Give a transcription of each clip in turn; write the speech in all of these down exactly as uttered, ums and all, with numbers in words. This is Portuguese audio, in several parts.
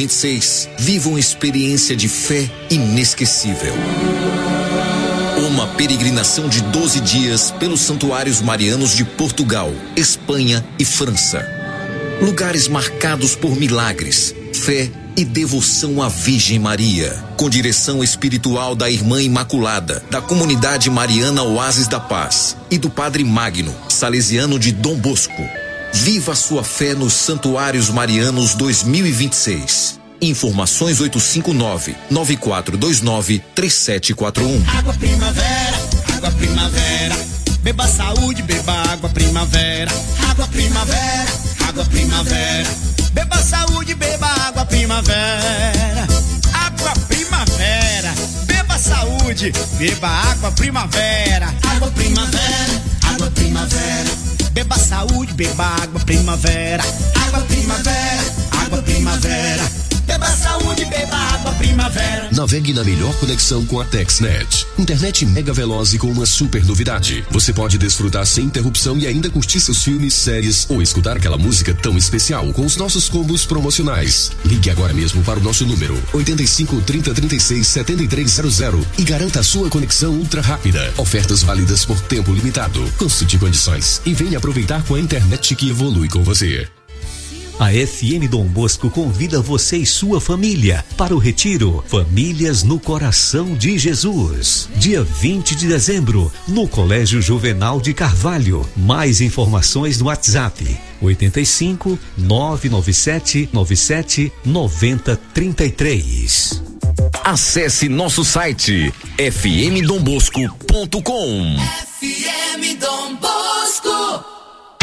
vinte e seis, viva uma experiência de fé inesquecível. Uma peregrinação de doze dias pelos santuários marianos de Portugal, Espanha e França. Lugares marcados por milagres, fé e devoção à Virgem Maria, com direção espiritual da Irmã Imaculada, da Comunidade Mariana Oásis da Paz e do Padre Magno, salesiano de Dom Bosco. Viva a sua fé nos Santuários Marianos dois mil e vinte e seis. Informações oito cinco nove, nove quatro dois nove, três sete quatro um. Água Primavera, água Primavera, beba saúde, beba água Primavera. Água Primavera, água Primavera, beba saúde, beba água Primavera. Água Primavera, beba saúde, beba água Primavera. Água Primavera, água Primavera, beba saúde, beba água Primavera. Água Primavera, água Primavera, beba saúde, beba água Primavera. Navegue na melhor conexão com a TextNet. Internet mega veloz e com uma super novidade. Você pode desfrutar sem interrupção e ainda curtir seus filmes, séries ou escutar aquela música tão especial com os nossos combos promocionais. Ligue agora mesmo para o nosso número oito cinco, trinta, trinta e seis, setenta e três zero zero e garanta a sua conexão ultra rápida. Ofertas válidas por tempo limitado. Consulte condições e venha aproveitar com a internet que evolui com você. A F M Dom Bosco convida você e sua família para o retiro Famílias no Coração de Jesus, dia vinte de dezembro, no Colégio Juvenal de Carvalho. Mais informações no WhatsApp oito cinco, nove nove sete, nove sete, nove zero três três. Acesse nosso site f m dom bosco ponto com. F M Dom Bosco.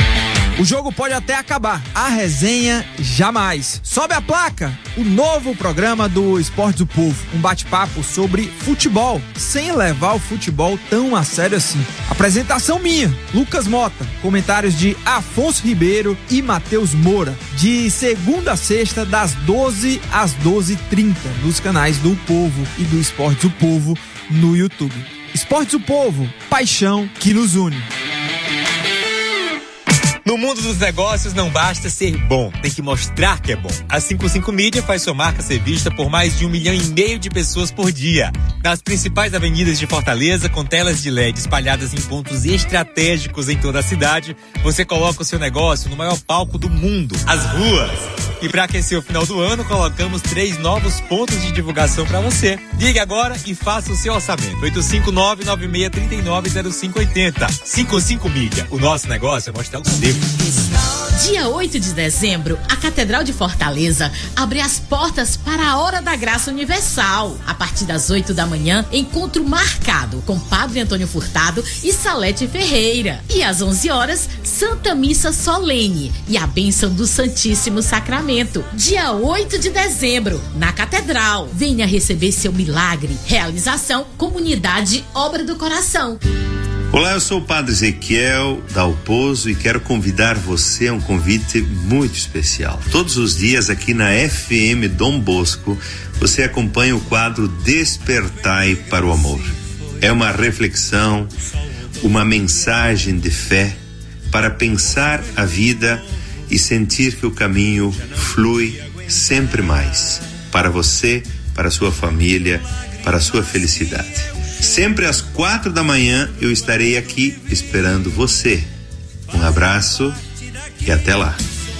O jogo pode até acabar, a resenha jamais. Sobe a placa, o novo programa do Esportes do Povo, um bate-papo sobre futebol, sem levar o futebol tão a sério assim. Apresentação minha, Lucas Mota, comentários de Afonso Ribeiro e Matheus Moura, de segunda a sexta, das doze às doze e trinta, nos canais do Povo e do Esportes do Povo no YouTube. Esportes do Povo, paixão que nos une. No mundo dos negócios não basta ser bom, tem que mostrar que é bom. A cinquenta e cinco Mídia faz sua marca ser vista por mais de um milhão e meio de pessoas por dia. Nas principais avenidas de Fortaleza, com telas de L E D espalhadas em pontos estratégicos em toda a cidade, você coloca o seu negócio no maior palco do mundo, as ruas. E para aquecer o final do ano, colocamos três novos pontos de divulgação para você. Ligue agora e faça o seu orçamento. oito cinco nove, nove seis três nove, zero cinco oito zero. cinquenta e cinco Mídia. O nosso negócio é mostrar o seu. Dia oito de dezembro, a Catedral de Fortaleza abre as portas para a Hora da Graça Universal. A partir das oito da manhã, encontro marcado com Padre Antônio Furtado e Salete Ferreira. E às onze horas, Santa Missa Solene e a bênção do Santíssimo Sacramento. Dia oito de dezembro, na Catedral. Venha receber seu milagre. Realização, Comunidade Obra do Coração. Olá, eu sou o Padre Ezequiel Dalpozo e quero convidar você a um convite muito especial. Todos os dias aqui na F M Dom Bosco, você acompanha o quadro Despertai para o Amor. É uma reflexão, uma mensagem de fé para pensar a vida e sentir que o caminho flui sempre mais para você, para a sua família, para a sua felicidade. Sempre às quatro da manhã eu estarei aqui esperando você. Um abraço e até lá.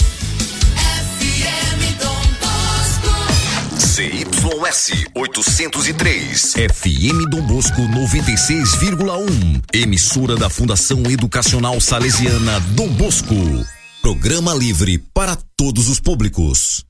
C Y S oitocentos e três, F M Dom Bosco noventa e seis vírgula um, emissora da Fundação Educacional Salesiana Dom Bosco. Programa livre para todos os públicos.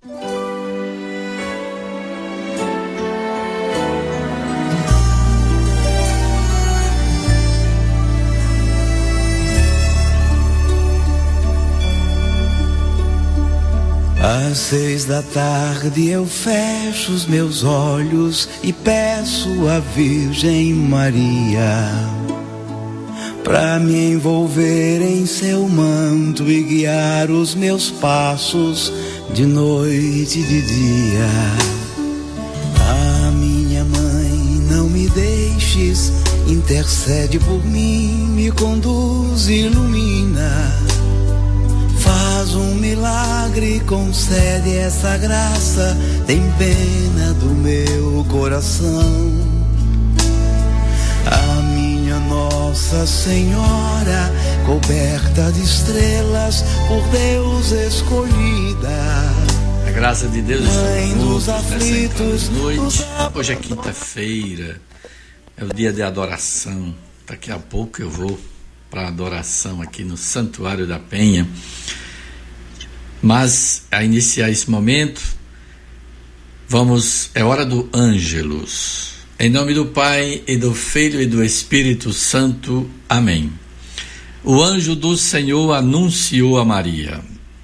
Às seis da tarde eu fecho os meus olhos e peço à Virgem Maria pra me envolver em seu manto e guiar os meus passos de noite e de dia. Ah, minha mãe, não me deixes, intercede por mim, me conduz, ilumina. Faz faz um milagre, concede essa graça, tem pena do meu coração. A minha Nossa Senhora, coberta de estrelas, por Deus escolhida. A graça de Deus Mãe dos aflitos, noite. Hoje é quinta-feira, é o dia de adoração. Daqui a pouco eu vou para a adoração aqui no Santuário da Penha. Mas, a iniciar esse momento, vamos, é hora do Ângelus. Em nome do Pai, e do Filho e do Espírito Santo. Amém. O anjo do Senhor anunciou a Maria.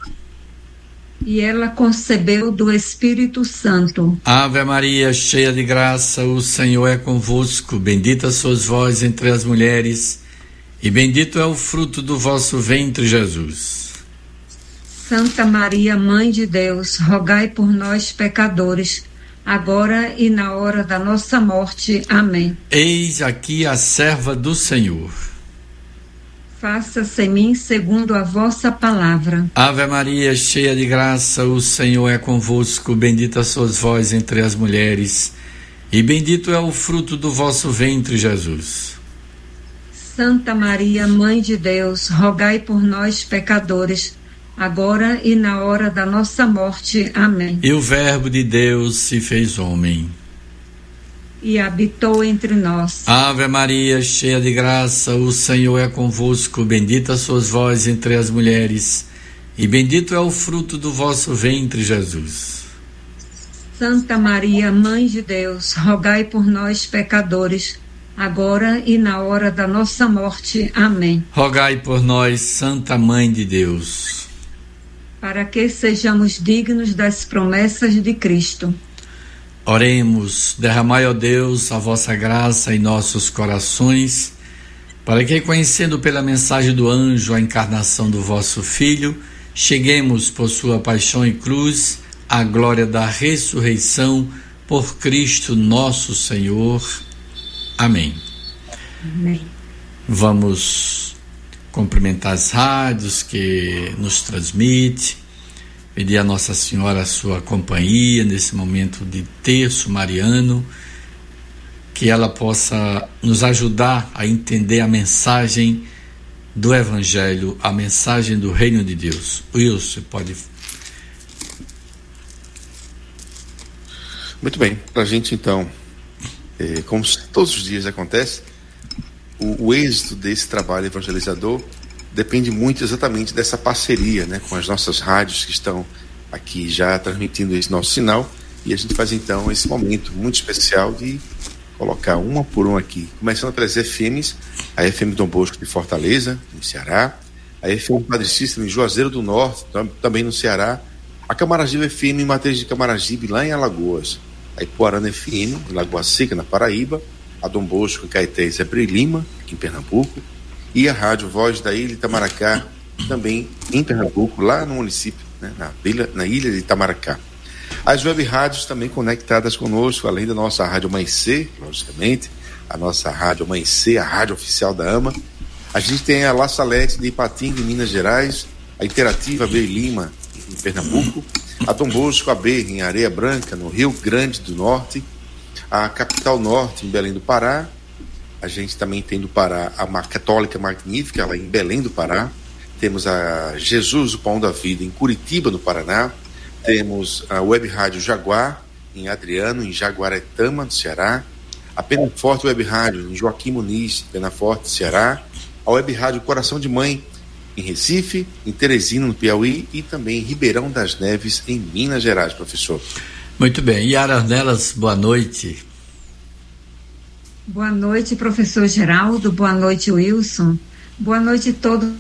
E ela concebeu do Espírito Santo. Ave Maria, cheia de graça, o Senhor é convosco. Bendita sois vós entre as mulheres, e bendito é o fruto do vosso ventre, Jesus. Santa Maria, Mãe de Deus, rogai por nós, pecadores, agora e na hora da nossa morte. Amém. Eis aqui a serva do Senhor. Faça-se em mim segundo a vossa palavra. Ave Maria, cheia de graça, o Senhor é convosco. Bendita sois vós entre as mulheres, e bendito é o fruto do vosso ventre, Jesus. Santa Maria, Mãe de Deus, rogai por nós, pecadores, agora e na hora da nossa morte. Amém. E o Verbo de Deus se fez homem e habitou entre nós. Ave Maria, cheia de graça, o Senhor é convosco. Bendita sois vós entre as mulheres, e bendito é o fruto do vosso ventre, Jesus. Santa Maria, Mãe de Deus, rogai por nós, pecadores, agora e na hora da nossa morte. Amém. Rogai por nós, Santa Mãe de Deus, para que sejamos dignos das promessas de Cristo. Oremos. Derramai, ó Deus, a vossa graça em nossos corações, para que, conhecendo pela mensagem do anjo a encarnação do vosso Filho, cheguemos por sua paixão e cruz à glória da ressurreição por Cristo nosso Senhor. Amém. Amém. Vamos cumprimentar as rádios que nos transmitem, pedir a Nossa Senhora a sua companhia nesse momento de terço mariano, que ela possa nos ajudar a entender a mensagem do Evangelho, a mensagem do Reino de Deus. Wilson, pode... Muito bem, para a gente então, é, como todos os dias acontece, o, o êxito desse trabalho evangelizador depende muito exatamente dessa parceria, né, com as nossas rádios que estão aqui já transmitindo esse nosso sinal, e a gente faz então esse momento muito especial de colocar uma por uma aqui, começando pelas F Ms, a F M Dom Bosco de Fortaleza, no Ceará, a F M Padre Cícero em Juazeiro do Norte, também no Ceará, a Camaragibe F M em Matriz de Camaragibe, lá em Alagoas, a Ipuarana F M em Lagoa Seca, na Paraíba, a Dom Bosco em Caeté e Zebre Lima, aqui em Pernambuco, e a Rádio Voz da Ilha de Itamaracá, também em Pernambuco, lá no município, né, na, ilha, na ilha de Itamaracá. As web rádios também conectadas conosco, além da nossa Rádio Amanhecer, logicamente, a nossa Rádio Amanhecer, a rádio oficial da AMA. A gente tem a La Salete de Ipatinga, em Minas Gerais, a Interativa B Lima, em Pernambuco, a Dom Bosco A B, em Areia Branca, no Rio Grande do Norte, a Capital Norte, em Belém do Pará. A gente também tem do Pará a Católica Magnífica, lá em Belém do Pará. Temos a Jesus, o Pão da Vida, em Curitiba, no Paraná. Temos a Web Rádio Jaguar, em Adriano, em Jaguaretama, no Ceará. A Penaforte Web Rádio, em Joaquim Muniz, Penaforte, Ceará. A Web Rádio Coração de Mãe, em Recife, em Teresina, no Piauí, e também em Ribeirão das Neves, em Minas Gerais, professor. Muito bem. Yara Nelas, boa noite. Boa noite, professor Geraldo. Boa noite, Wilson. Boa noite a todos.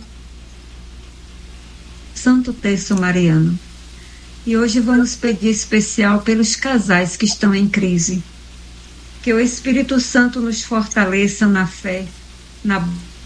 Santo Terço Mariano. E hoje vamos pedir especial pelos casais que estão em crise. Que o Espírito Santo nos fortaleça na fé, na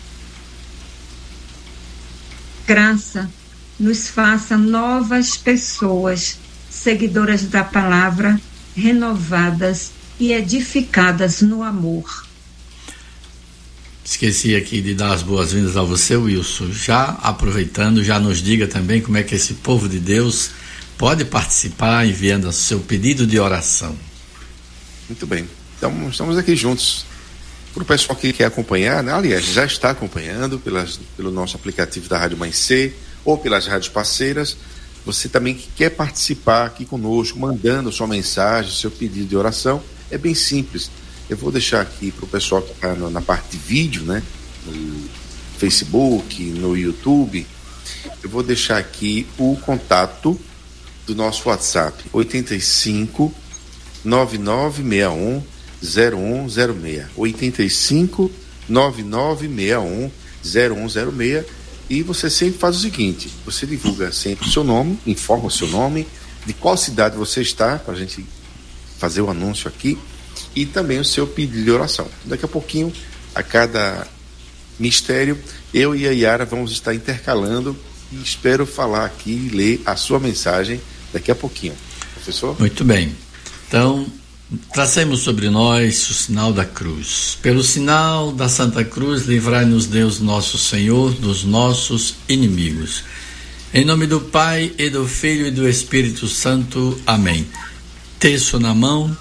graça, nos faça novas pessoas, seguidoras da palavra, renovadas e edificadas no amor. Esqueci aqui de dar as boas-vindas a você, Wilson. Já aproveitando, já nos diga também como é que esse povo de Deus pode participar enviando o seu pedido de oração. Muito bem. Então, estamos aqui juntos. Para o pessoal que quer acompanhar, né? Aliás, já está acompanhando pelas, pelo nosso aplicativo da Rádio Mãe C ou pelas rádios parceiras. Você também que quer participar aqui conosco, mandando sua mensagem, seu pedido de oração, é bem simples. Eu vou deixar aqui para o pessoal que está na parte de vídeo, né? No Facebook, no YouTube. Eu vou deixar aqui o contato do nosso WhatsApp, oito cinco, nove nove seis um, zero um zero seis. oito cinco, nove nove seis um, zero um zero seis. E você sempre faz o seguinte: você divulga sempre o seu nome, informa o seu nome, de qual cidade você está, para a gente fazer o anúncio aqui, e também o seu pedido de oração. Daqui a pouquinho, a cada mistério, eu e a Yara vamos estar intercalando e espero falar aqui e ler a sua mensagem daqui a pouquinho. Professor? Muito bem. Então, tracemos sobre nós o sinal da cruz. Pelo sinal da Santa Cruz, livrai-nos Deus nosso Senhor dos nossos inimigos. Em nome do Pai, e do Filho e do Espírito Santo. Amém. Terço na mão.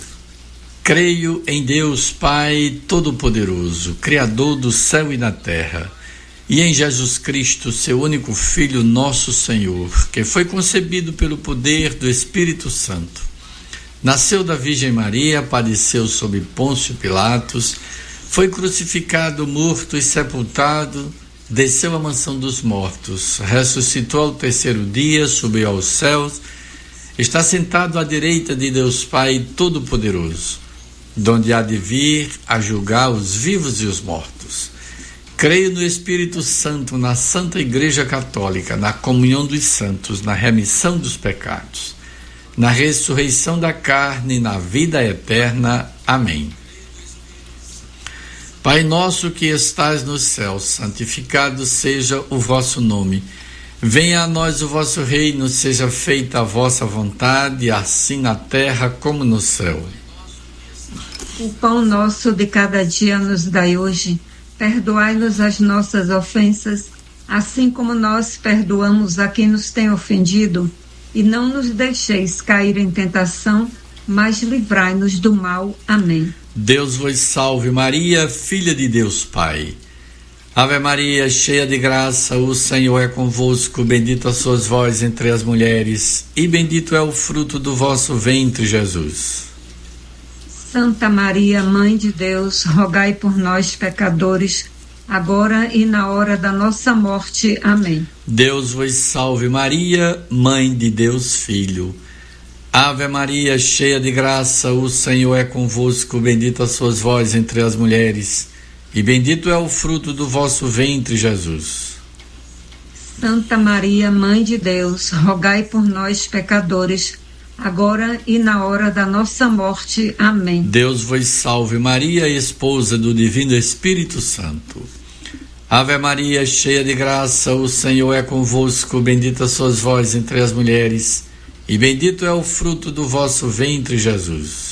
Creio em Deus Pai Todo-Poderoso, Criador do céu e da terra, e em Jesus Cristo, seu único Filho, nosso Senhor, que foi concebido pelo poder do Espírito Santo. Nasceu da Virgem Maria, padeceu sob Pôncio Pilatos, foi crucificado, morto e sepultado, desceu à mansão dos mortos, ressuscitou ao terceiro dia, subiu aos céus, está sentado à direita de Deus Pai Todo-Poderoso, donde há de vir a julgar os vivos e os mortos. Creio no Espírito Santo, na Santa Igreja Católica, na comunhão dos santos, na remissão dos pecados, na ressurreição da carne e na vida eterna. Amém. Pai nosso que estais no céu, santificado seja o vosso nome. Venha a nós o vosso reino, seja feita a vossa vontade, assim na terra como no céu. O pão nosso de cada dia nos dai hoje. Perdoai-nos as nossas ofensas, assim como nós perdoamos a quem nos tem ofendido. E não nos deixeis cair em tentação, mas livrai-nos do mal. Amém. Deus vos salve Maria, filha de Deus Pai. Ave Maria, cheia de graça, o Senhor é convosco. Bendita sois vós entre as mulheres, e bendito é o fruto do vosso ventre, Jesus. Santa Maria, Mãe de Deus, rogai por nós, pecadores, agora e na hora da nossa morte. Amém. Deus vos salve Maria, Mãe de Deus Filho. Ave Maria, cheia de graça, o Senhor é convosco. Bendita sois vós entre as mulheres, e bendito é o fruto do vosso ventre, Jesus. Santa Maria, Mãe de Deus, rogai por nós, pecadores, agora e na hora da nossa morte. Amém. Deus vos salve Maria, esposa do Divino Espírito Santo. Ave Maria, cheia de graça, o Senhor é convosco. Bendita sois vós entre as mulheres, e bendito é o fruto do vosso ventre, Jesus.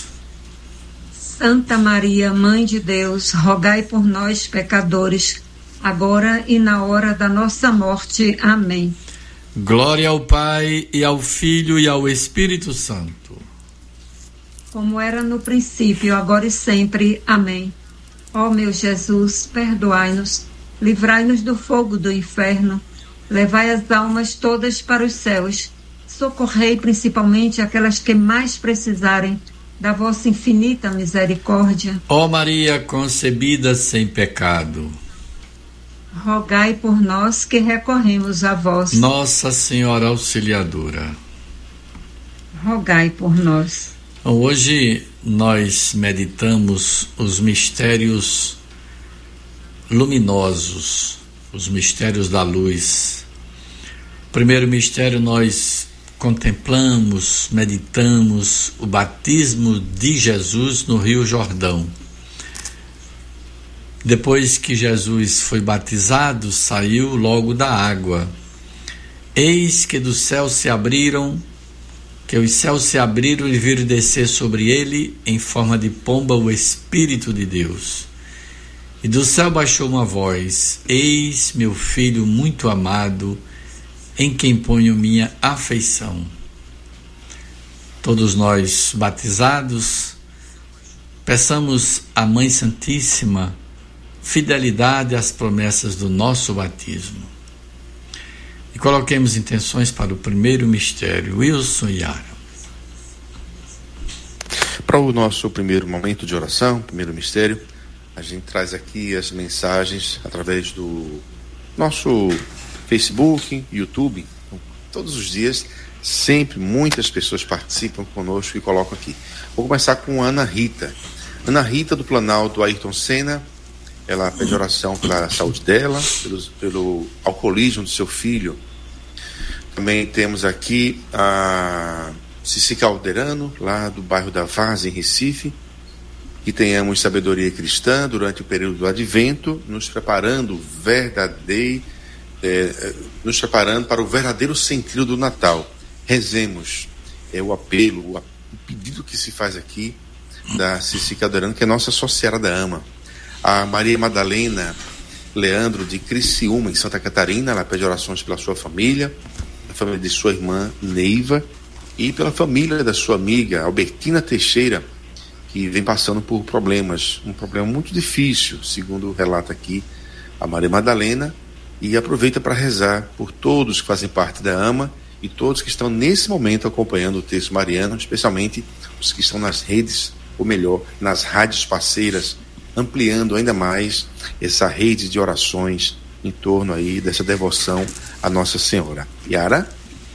Santa Maria, Mãe de Deus, rogai por nós, pecadores, agora e na hora da nossa morte. Amém. Glória ao Pai, e ao Filho, e ao Espírito Santo. Como era no princípio, agora e sempre. Amém. Ó meu Jesus, perdoai-nos, livrai-nos do fogo do inferno, levai as almas todas para os céus, socorrei principalmente aquelas que mais precisarem da vossa infinita misericórdia. Ó Maria concebida sem pecado, rogai por nós que recorremos a vós. Nossa Senhora Auxiliadora, rogai por nós. Hoje nós meditamos os mistérios luminosos, os mistérios da luz. Primeiro mistério, nós contemplamos, meditamos o batismo de Jesus no Rio Jordão. Depois que Jesus foi batizado, saiu logo da água. Eis que dos céus se abriram, que os céus se abriram e viram descer sobre ele, em forma de pomba, o Espírito de Deus. E do céu baixou uma voz: Eis meu filho muito amado, em quem ponho minha afeição. Todos nós batizados, peçamos à Mãe Santíssima fidelidade às promessas do nosso batismo. E coloquemos intenções para o primeiro mistério. Wilson e Yara. Para o nosso primeiro momento de oração, primeiro mistério, a gente traz aqui as mensagens através do nosso Facebook, YouTube. Todos os dias, sempre muitas pessoas participam conosco e colocam aqui. Vou começar com Ana Rita. Ana Rita, do Planalto Ayrton Senna. Ela pede oração pela saúde dela, pelo, pelo alcoolismo do seu filho. Também temos aqui a Cici Calderano, lá do bairro da Vaz, em Recife. Que tenhamos sabedoria cristã durante o período do Advento, nos preparando verdadeiro, é, nos preparando para o verdadeiro sentido do Natal. Rezemos. É o apelo, o, o pedido que se faz aqui da Cici Calderano, que é nossa associada ama. A Maria Madalena Leandro, de Criciúma, em Santa Catarina, ela pede orações pela sua família, a família de sua irmã Neiva, e pela família da sua amiga Albertina Teixeira, que vem passando por problemas, um problema muito difícil, segundo relata aqui a Maria Madalena, e aproveita para rezar por todos que fazem parte da AMA e todos que estão nesse momento acompanhando o texto mariano, especialmente os que estão nas redes, ou melhor, nas rádios parceiras, ampliando ainda mais essa rede de orações em torno aí dessa devoção à Nossa Senhora. Yara?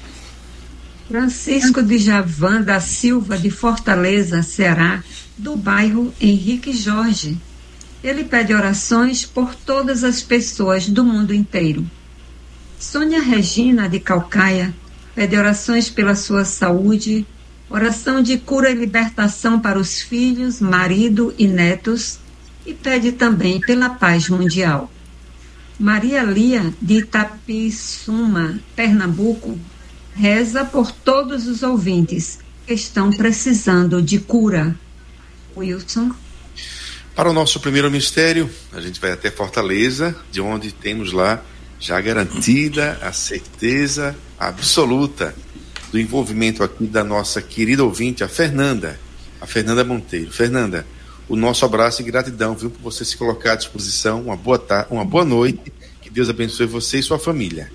Francisco de Javan da Silva, de Fortaleza, Ceará, do bairro Henrique Jorge. Ele pede orações por todas as pessoas do mundo inteiro. Sônia Regina, de Calcaia, pede orações pela sua saúde, oração de cura e libertação para os filhos, marido e netos, e pede também pela paz mundial. Maria Lia, de Itapissuma, Pernambuco, reza por todos os ouvintes que estão precisando de cura. Wilson. Para o nosso primeiro mistério, a gente vai até Fortaleza, de onde temos lá já garantida a certeza absoluta do envolvimento aqui da nossa querida ouvinte, a Fernanda, a Fernanda Monteiro. Fernanda, o nosso abraço e gratidão, viu, por você se colocar à disposição. Uma boa tarde, uma boa noite, que Deus abençoe você e sua família.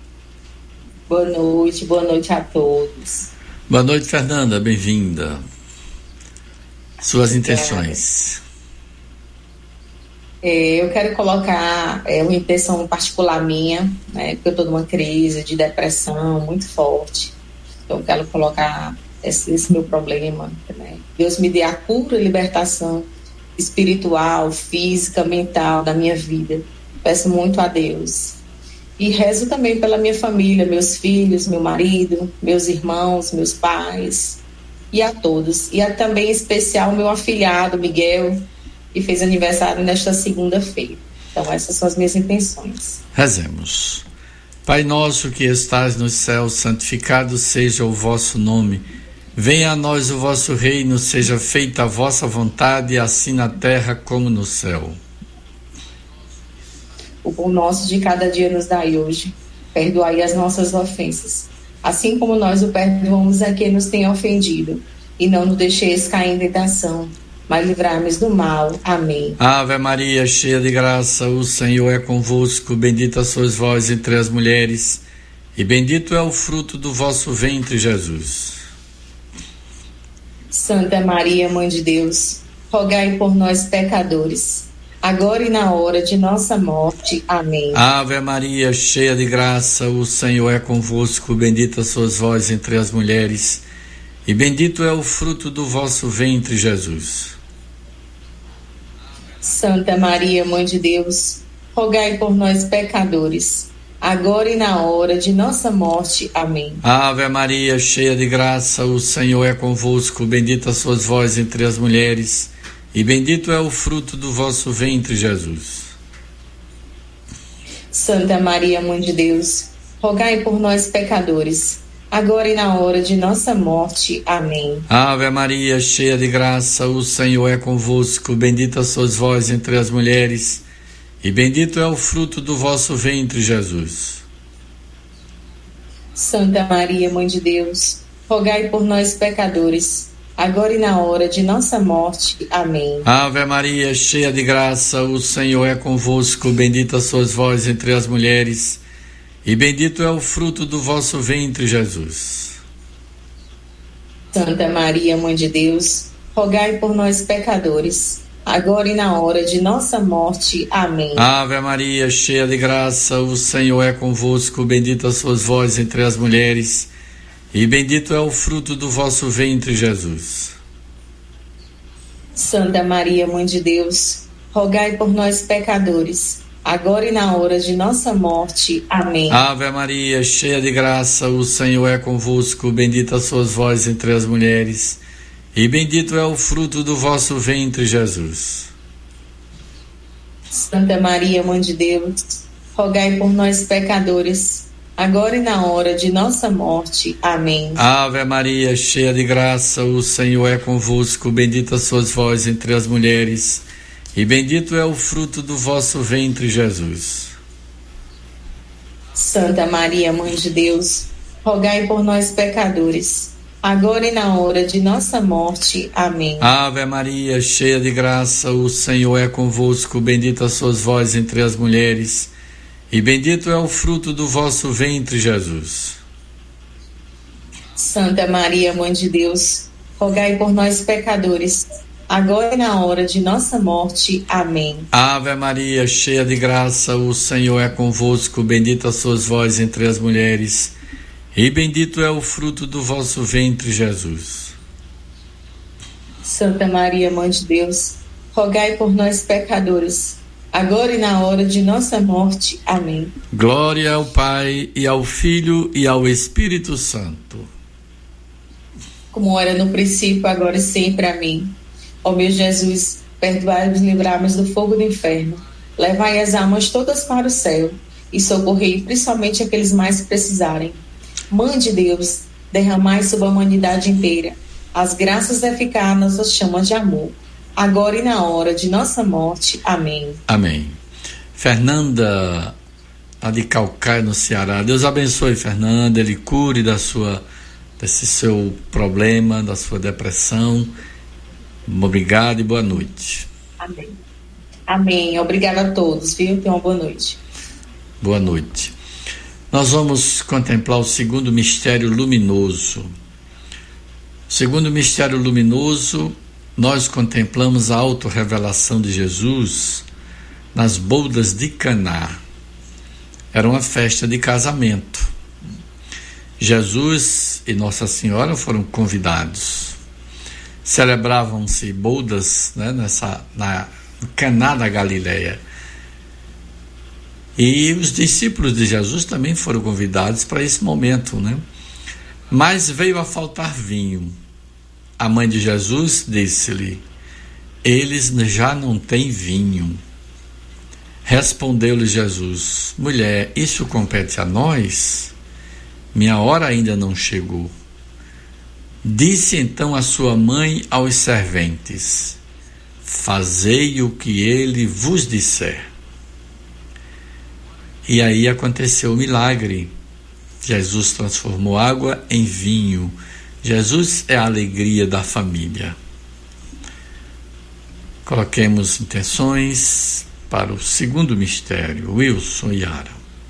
Boa noite, boa noite a todos. Boa noite, Fernanda, bem-vinda. Suas intenções. É, eu quero colocar é, uma intenção particular minha, né, porque eu estou numa crise de depressão muito forte. Então eu quero colocar esse, esse meu problema, né? Deus me dê a cura e libertação espiritual, física, mental da minha vida. Peço muito a Deus. E rezo também pela minha família, meus filhos, meu marido, meus irmãos, meus pais e a todos. E a, também em especial meu afilhado Miguel, que fez aniversário nesta segunda-feira. Então essas são as minhas intenções. Rezemos. Pai nosso que estás nos céus, santificado seja o vosso nome. Venha a nós o vosso reino, seja feita a vossa vontade, assim na terra como no céu. O pão nosso de cada dia nos dai hoje. Perdoai as nossas ofensas, assim como nós o perdoamos a quem nos tem ofendido. E não nos deixeis cair em tentação, mas livrai-nos do mal. Amém. Ave Maria, cheia de graça, o Senhor é convosco. Bendita sois vós entre as mulheres, e bendito é o fruto do vosso ventre, Jesus. Santa Maria, Mãe de Deus, rogai por nós, pecadores, agora e na hora de nossa morte. Amém. Ave Maria, cheia de graça, o Senhor é convosco. Bendita sois vós entre as mulheres, e bendito é o fruto do vosso ventre, Jesus. Santa Maria, Mãe de Deus, rogai por nós, pecadores, agora e na hora de nossa morte. Amém. Ave Maria, cheia de graça, o Senhor é convosco. Bendita sois vós entre as mulheres, e bendito é o fruto do vosso ventre, Jesus. Santa Maria, Mãe de Deus, rogai por nós, pecadores, agora e na hora de nossa morte. Amém. Ave Maria, cheia de graça, o Senhor é convosco. Bendita sois vós entre as mulheres, e bendito é o fruto do vosso ventre, Jesus. Santa Maria, Mãe de Deus, rogai por nós, pecadores, agora e na hora de nossa morte. Amém. Ave Maria, cheia de graça, o Senhor é convosco, bendita sois vós entre as mulheres, e bendito é o fruto do vosso ventre, Jesus. Santa Maria, Mãe de Deus, rogai por nós, pecadores, agora e na hora de nossa morte. Amém. Ave Maria, cheia de graça, o Senhor é convosco, bendita sois vós entre as mulheres, e bendito é o fruto do vosso ventre, Jesus. Santa Maria, Mãe de Deus, rogai por nós, pecadores, agora e na hora de nossa morte. Amém. Ave Maria, cheia de graça, o Senhor é convosco, bendita sois vós entre as mulheres, e bendito é o fruto do vosso ventre, Jesus. Santa Maria, Mãe de Deus, rogai por nós, pecadores, agora e na hora de nossa morte. Amém. Ave Maria, cheia de graça, o Senhor é convosco, bendita sois vós entre as mulheres, e bendito é o fruto do vosso ventre, Jesus. Santa Maria, Mãe de Deus, rogai por nós, pecadores, agora e na hora de nossa morte. Amém. Ave Maria, cheia de graça, o Senhor é convosco, bendita sois vós entre as mulheres, e bendito é o fruto do vosso ventre, Jesus. Santa Maria, Mãe de Deus, rogai por nós, pecadores, agora e na hora de nossa morte. Amém. Ave Maria, cheia de graça, o Senhor é convosco, bendita sois vós entre as mulheres, e bendito é o fruto do vosso ventre, Jesus. Santa Maria, Mãe de Deus, rogai por nós, pecadores, agora e na hora de nossa morte. Amém. Glória ao Pai, e ao Filho, e ao Espírito Santo. Como era no princípio, agora e sempre. Amém. Ó meu Jesus, perdoai-nos e livrai-nos do fogo do inferno. Levai as almas todas para o céu e socorrei principalmente aqueles mais que precisarem. Mãe de Deus, derramai sobre a humanidade inteira as graças eficazes das chamas de amor, agora e na hora de nossa morte. Amém. Amém. Fernanda, a de Calcaia, no Ceará. Deus abençoe, Fernanda, Ele cure da sua, desse seu problema, da sua depressão. Obrigado e boa noite. Amém. Amém. Obrigada a todos, viu? Tenham uma boa noite. Boa noite. Nós vamos contemplar o segundo mistério luminoso. O segundo mistério luminoso, nós contemplamos a autorrevelação de Jesus nas bodas de Caná. Era uma festa de casamento. Jesus e Nossa Senhora foram convidados. Celebravam-se bodas, né, nessa, na Caná da Galileia. E os discípulos de Jesus também foram convidados para esse momento, né? Mas veio a faltar vinho. A mãe de Jesus disse-lhe: eles já não têm vinho. Respondeu-lhe Jesus: mulher, isso compete a nós? Minha hora ainda não chegou. Disse então a sua mãe aos serventes: fazei o que ele vos disser. E aí aconteceu o milagre. Jesus transformou água em vinho. Jesus é a alegria da família. Coloquemos intenções para o segundo mistério. Wilson e Yara.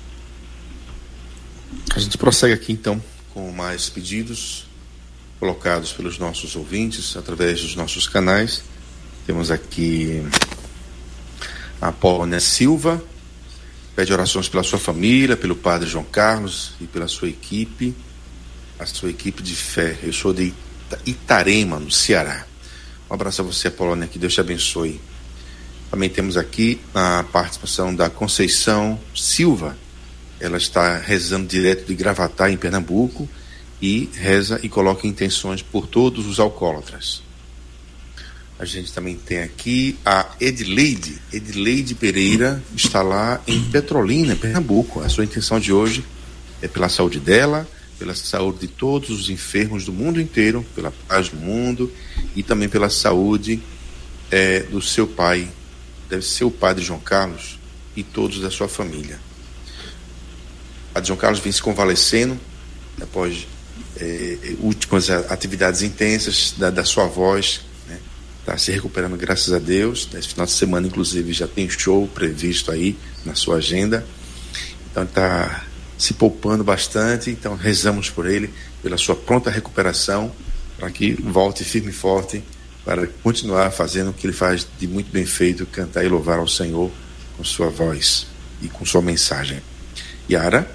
A gente prossegue aqui então com mais pedidos colocados pelos nossos ouvintes através dos nossos canais. Temos aqui a Paula Silva, pede orações pela sua família, pelo padre João Carlos e pela sua equipe, a sua equipe de fé. Eu sou de Itarema, no Ceará. Um abraço a você, Polônia, que Deus te abençoe. Também temos aqui a participação da Conceição Silva. Ela está rezando direto de Gravatá, em Pernambuco, e reza e coloca intenções por todos os alcoólatras. A gente também tem aqui a Edileide. Edileide Pereira está lá em Petrolina, Pernambuco. A sua intenção de hoje é pela saúde dela, pela saúde de todos os enfermos do mundo inteiro, pela paz do mundo e também pela saúde é, do seu pai. Deve ser o padre João Carlos. e todos da sua família. A João Carlos vem se convalescendo após é, últimas atividades intensas da, da sua voz, né? Está se recuperando, graças a Deus. Nesse final de semana, inclusive, já tem show previsto aí na sua agenda. Então está se poupando bastante. Então rezamos por ele, pela sua pronta recuperação, para que volte firme e forte, para continuar fazendo o que ele faz de muito bem feito, cantar e louvar ao Senhor com sua voz e com sua mensagem. Yara?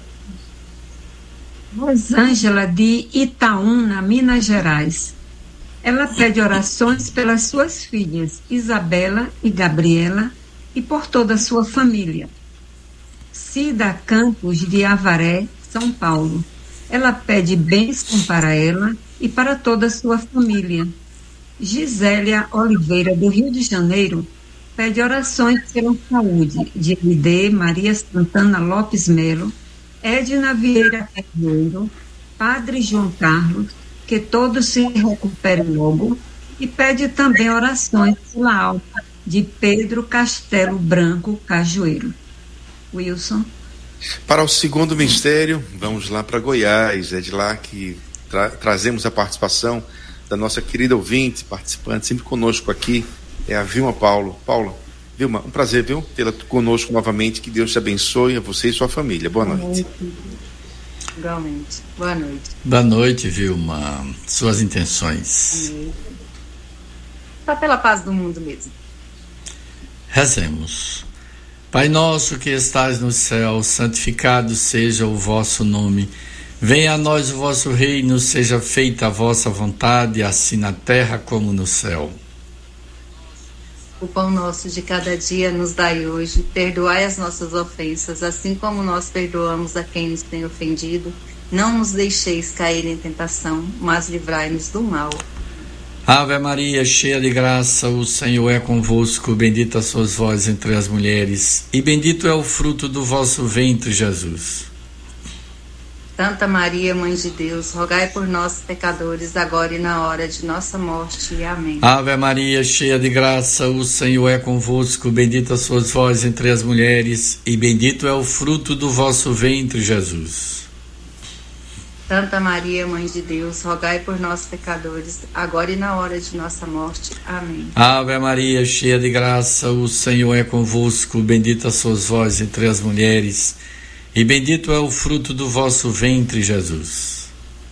Rosângela de Itaúna, Minas Gerais. Ela pede orações pelas suas filhas, Isabela e Gabriela, e por toda a sua família. Cida Campos de Avaré, São Paulo. Ela pede bênção para ela e para toda a sua família. Gisélia Oliveira, do Rio de Janeiro, pede orações pela saúde de M D Maria Santana Lopes Melo, Edna Vieira Carneiro, Padre João Carlos, que todos se recuperem logo, e pede também orações pela alma de Pedro Castelo Branco Cajueiro. Wilson. Para o segundo mistério, vamos lá para Goiás. É de lá que tra- trazemos a participação da nossa querida ouvinte, participante, sempre conosco aqui, é a Vilma Paulo. Paulo, Vilma, um prazer, viu, tê-la conosco novamente. Que Deus te abençoe, a você e sua família. Boa noite. Igualmente. Boa noite. Boa noite, Vilma. Suas intenções. Só pela paz do mundo mesmo. Rezemos. Pai nosso que estais no céu, santificado seja o vosso nome. Venha a nós o vosso reino, seja feita a vossa vontade, assim na terra como no céu. O pão nosso de cada dia nos dai hoje, perdoai as nossas ofensas, assim como nós perdoamos a quem nos tem ofendido. Não nos deixeis cair em tentação, mas livrai-nos do mal. Ave Maria, cheia de graça, o Senhor é convosco, bendita sois vós entre as mulheres, e bendito é o fruto do vosso ventre, Jesus. Santa Maria, Mãe de Deus, rogai por nós, pecadores, agora e na hora de nossa morte. Amém. Ave Maria, cheia de graça, o Senhor é convosco, bendita sois vós entre as mulheres, e bendito é o fruto do vosso ventre, Jesus. Santa Maria, Mãe de Deus, rogai por nós, pecadores, agora e na hora de nossa morte. Amém. Ave Maria, cheia de graça, o Senhor é convosco, bendita sois vós entre as mulheres, e bendito é o fruto do vosso ventre, Jesus.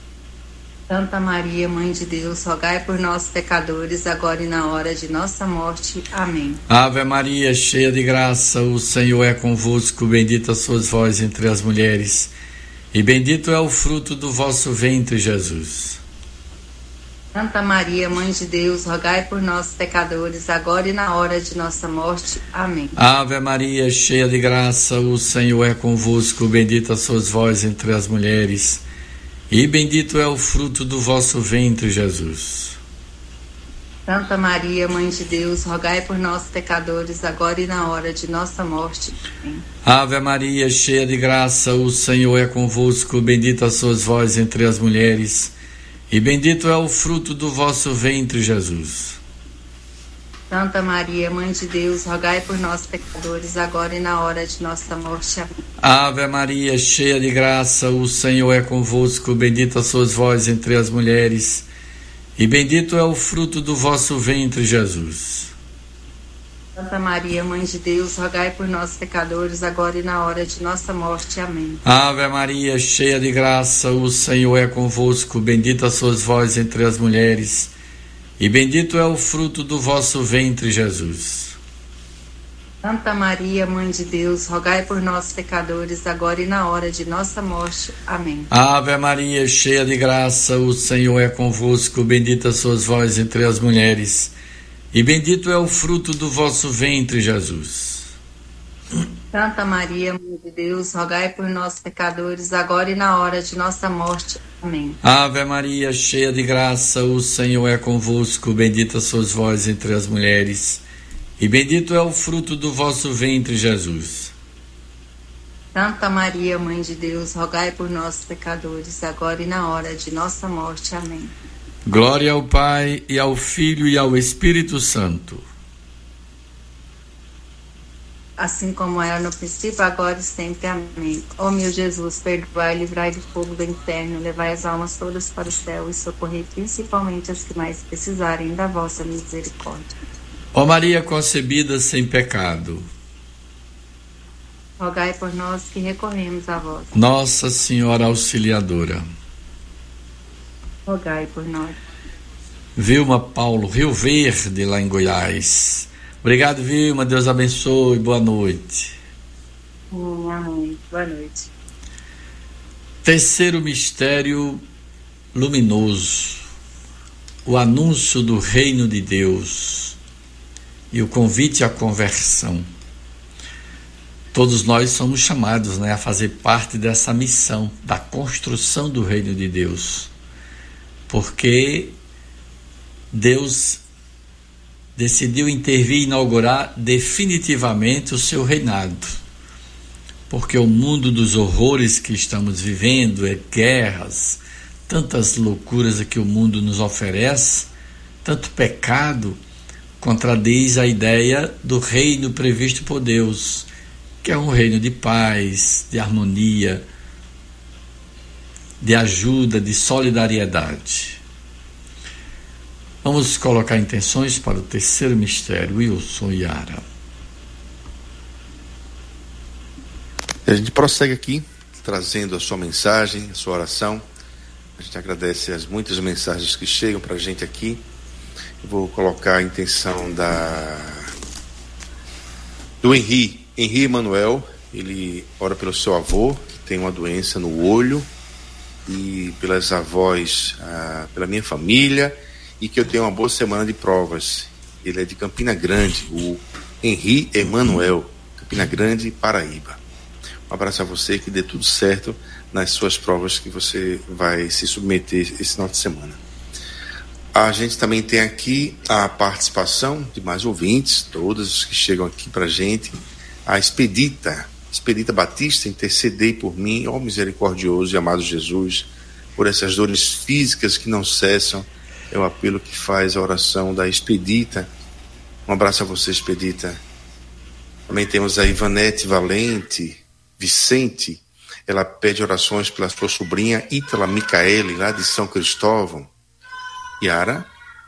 Santa Maria, Mãe de Deus, rogai por nós, pecadores, agora e na hora de nossa morte. Amém. Ave Maria, cheia de graça, o Senhor é convosco, bendita sois vós entre as mulheres, e bendito é o fruto do vosso ventre, Jesus. Santa Maria, Mãe de Deus, rogai por nós, pecadores, agora e na hora de nossa morte. Amém. Ave Maria, cheia de graça, o Senhor é convosco, bendita sois vós entre as mulheres, e bendito é o fruto do vosso ventre, Jesus. Santa Maria, Mãe de Deus, rogai por nós, pecadores, agora e na hora de nossa morte. Amém. Ave Maria, cheia de graça, o Senhor é convosco, bendita sois vós entre as mulheres, e bendito é o fruto do vosso ventre, Jesus. Santa Maria, Mãe de Deus, rogai por nós, pecadores, agora e na hora de nossa morte. Amém. Ave Maria, cheia de graça, o Senhor é convosco, bendita sois vós entre as mulheres, e bendito é o fruto do vosso ventre, Jesus. Santa Maria, Mãe de Deus, rogai por nós, pecadores, agora e na hora de nossa morte. Amém. Ave Maria, cheia de graça, o Senhor é convosco, bendita sois vós entre as mulheres, e bendito é o fruto do vosso ventre, Jesus. Santa Maria, Mãe de Deus, rogai por nós, pecadores, agora e na hora de nossa morte. Amém. Ave Maria, cheia de graça, o Senhor é convosco, bendita sois vós entre as mulheres, e bendito é o fruto do vosso ventre, Jesus. Santa Maria, Mãe de Deus, rogai por nós, pecadores, agora e na hora de nossa morte. Amém. Ave Maria, cheia de graça, o Senhor é convosco, bendita sois vós entre as mulheres, e bendito é o fruto do vosso ventre, Jesus. Santa Maria, Mãe de Deus, rogai por nós, pecadores, agora e na hora de nossa morte. Amém. Glória ao Pai, e ao Filho, e ao Espírito Santo. assim como era no princípio, agora e sempre. Amém. Ó meu Jesus, perdoai e livrai do fogo do inferno, levai as almas todas para o céu e socorrei principalmente as que mais precisarem da vossa misericórdia. Ó Maria concebida sem pecado, rogai por nós que recorremos a vós. Nossa Senhora Auxiliadora, rogai por nós. Vilma Paulo, Rio Verde, lá em Goiás. Obrigado, Vilma, Deus abençoe, boa noite. Amém, boa noite. Terceiro mistério luminoso, o anúncio do reino de Deus e o convite à conversão. Todos nós somos chamados, né, a fazer parte dessa missão da construção do reino de Deus, porque Deus decidiu intervir e inaugurar definitivamente o seu reinado, porque o mundo dos horrores que estamos vivendo, é guerras, tantas loucuras que o mundo nos oferece, tanto pecado, contradiz a ideia do reino previsto por Deus, que é um reino de paz, de harmonia, de ajuda, de solidariedade. Vamos colocar intenções para o terceiro mistério, Wilson e Yara. A gente prossegue aqui, trazendo a sua mensagem, a sua oração. A gente agradece as muitas mensagens que chegam para a gente aqui. Eu vou colocar a intenção da do Henri, Henri Emanuel. Ele ora pelo seu avô, que tem uma doença no olho, e pelas avós, ah, pela minha família, e que eu tenha uma boa semana de provas. Ele é de Campina Grande, o Henri Emanuel, Campina Grande, Paraíba. Um abraço a você, que dê tudo certo nas suas provas que você vai se submeter esse final de semana. A gente também tem aqui a participação de mais ouvintes, todos que chegam aqui para a gente. A Expedita, Expedita Batista, intercedei por mim, ó misericordioso e amado Jesus, por essas dores físicas que não cessam. É o apelo que faz a oração da Expedita. Um abraço a você, Expedita. Também temos a Ivanete Valente Vicente. Ela pede orações pela sua sobrinha Ítala Micaele, lá de São Cristóvão. Yara?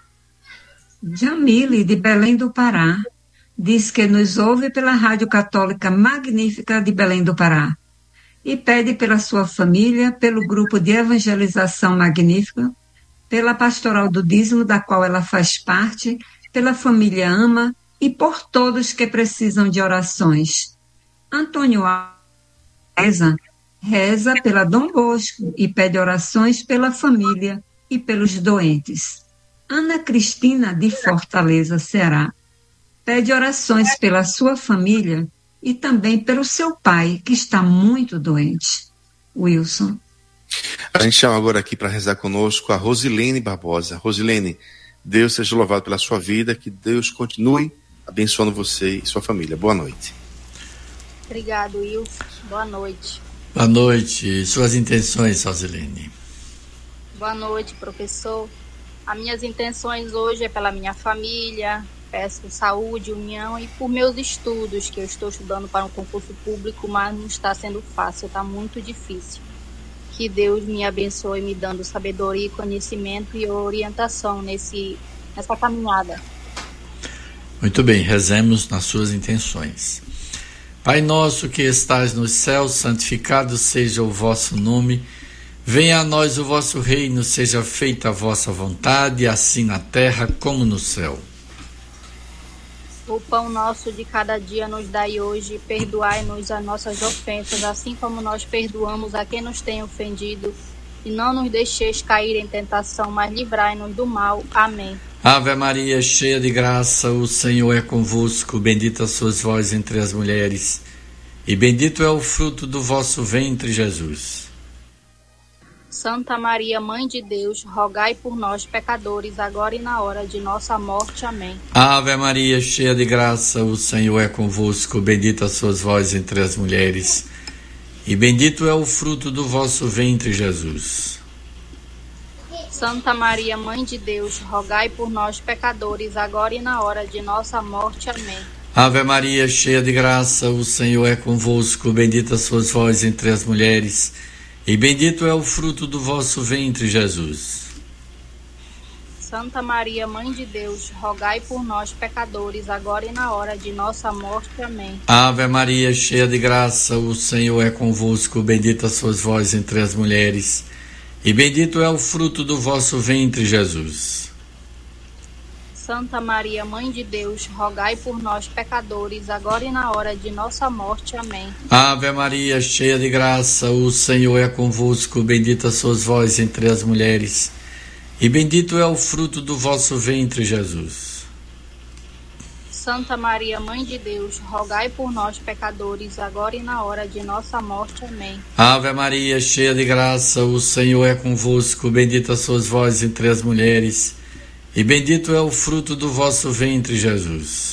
Jamile, de Belém do Pará, diz que nos ouve pela Rádio Católica Magnífica de Belém do Pará e pede pela sua família, pelo grupo de evangelização Magnífica, pela pastoral do dízimo, da qual ela faz parte, pela família Ama e por todos que precisam de orações. Antônio Reza, reza pela Dom Bosco e pede orações pela família e pelos doentes. Ana Cristina, de Fortaleza, Ceará, pede orações pela sua família e também pelo seu pai, que está muito doente. Wilson. A gente chama agora aqui para rezar conosco a Rosilene Barbosa. Rosilene, Deus seja louvado pela sua vida, que Deus continue abençoando você e sua família. Boa noite. Obrigado, Wilson. Boa noite. Boa noite. Suas intenções, Rosilene. Boa noite, professor. As minhas intenções hoje é pela minha família, peço saúde, união e por meus estudos, que eu estou estudando para um concurso público, mas não está sendo fácil, está muito difícil. Que Deus me abençoe, me dando sabedoria, conhecimento e orientação nesse, nessa caminhada. Muito bem, rezemos nas suas intenções. Pai nosso que estais nos céus, santificado seja o vosso nome. Venha a nós o vosso reino, seja feita a vossa vontade, assim na terra como no céu. O pão nosso de cada dia nos dai hoje, perdoai-nos as nossas ofensas, assim como nós perdoamos a quem nos tem ofendido. E não nos deixeis cair em tentação, mas livrai-nos do mal. Amém. Ave Maria, cheia de graça, o Senhor é convosco, bendita sois vós entre as mulheres, e bendito é o fruto do vosso ventre, Jesus. Santa Maria, Mãe de Deus, rogai por nós, pecadores, agora e na hora de nossa morte. Amém. Ave Maria, cheia de graça, o Senhor é convosco, bendita sois vós entre as mulheres, e bendito é o fruto do vosso ventre, Jesus. Santa Maria, Mãe de Deus, rogai por nós, pecadores, agora e na hora de nossa morte. Amém. Ave Maria, cheia de graça, o Senhor é convosco. Bendita sois vós entre as mulheres, e bendito é o fruto do vosso ventre, Jesus. Santa Maria, Mãe de Deus, rogai por nós, pecadores, agora e na hora de nossa morte. Amém. Ave Maria, cheia de graça, o Senhor é convosco. Bendita sois vós entre as mulheres, e bendito é o fruto do vosso ventre, Jesus. Santa Maria, Mãe de Deus, rogai por nós, pecadores, agora e na hora de nossa morte. Amém. Ave Maria, cheia de graça, o Senhor é convosco. Bendita sois vós entre as mulheres, e bendito é o fruto do vosso ventre, Jesus. Santa Maria, Mãe de Deus, rogai por nós, pecadores, agora e na hora de nossa morte. Amém. Ave Maria, cheia de graça, o Senhor é convosco. Bendita sois vós entre as mulheres, e bendito é o fruto do vosso ventre, Jesus.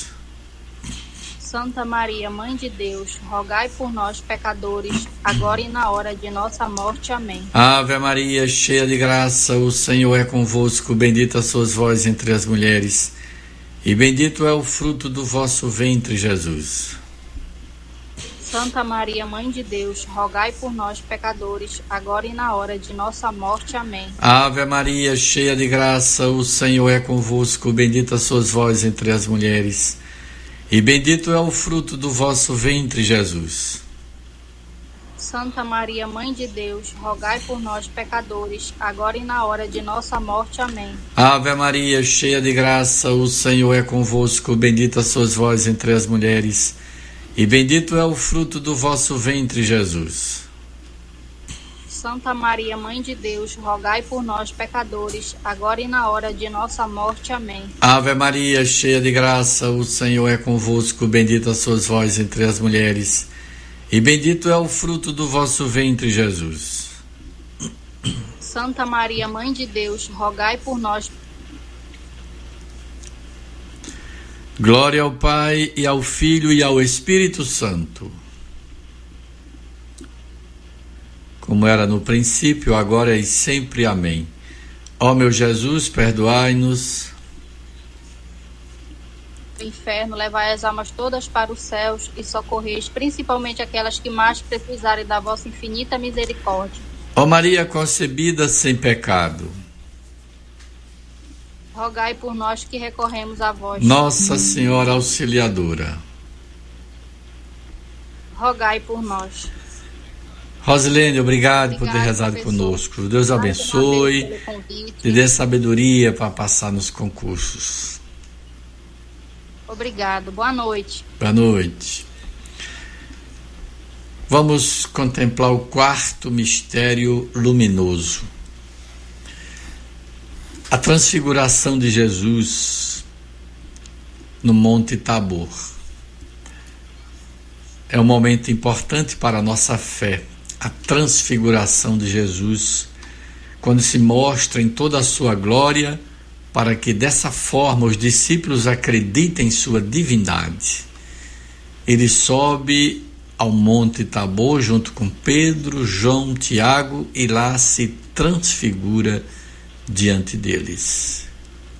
Santa Maria, Mãe de Deus, rogai por nós, pecadores, agora e na hora de nossa morte. Amém. Ave Maria, cheia de graça, o Senhor é convosco. Bendita sois vós entre as mulheres, e bendito é o fruto do vosso ventre, Jesus. Santa Maria, Mãe de Deus, rogai por nós, pecadores, agora e na hora de nossa morte. Amém. Ave Maria, cheia de graça, o Senhor é convosco. Bendita sois vós entre as mulheres, e bendito é o fruto do vosso ventre, Jesus. Santa Maria, Mãe de Deus, rogai por nós, pecadores, agora e na hora de nossa morte. Amém. Ave Maria, cheia de graça, o Senhor é convosco. Bendita sois vós entre as mulheres, e bendito é o fruto do vosso ventre, Jesus. Santa Maria, Mãe de Deus, rogai por nós, pecadores, agora e na hora de nossa morte. Amém. Ave Maria, cheia de graça, o Senhor é convosco. Bendita sois vós entre as mulheres, e bendito é o fruto do vosso ventre, Jesus. Santa Maria, Mãe de Deus, rogai por nós. Glória ao Pai, e ao Filho, e ao Espírito Santo, como era no princípio, agora e sempre. Amém. Ó meu Jesus, perdoai-nos. Do inferno, levai as almas todas para os céus e socorreis principalmente aquelas que mais precisarem da vossa infinita misericórdia. Ó Maria concebida sem pecado, rogai por nós que recorremos a vós. Nossa Senhora Auxiliadora, rogai por nós. Rosilene, obrigado, obrigado por ter rezado professor. conosco. Deus abençoe, te dê sabedoria para passar nos concursos. Obrigado, boa noite. Boa noite. Vamos contemplar o quarto mistério luminoso. A transfiguração de Jesus no Monte Tabor. É um momento importante para a nossa fé, a transfiguração de Jesus, quando se mostra em toda a sua glória, para que dessa forma os discípulos acreditem em sua divindade. Ele sobe ao Monte Tabor junto com Pedro, João, Tiago, e lá se transfigura diante deles.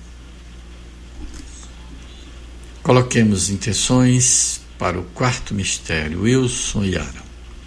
Coloquemos intenções para o quarto mistério. Wilson e Yara.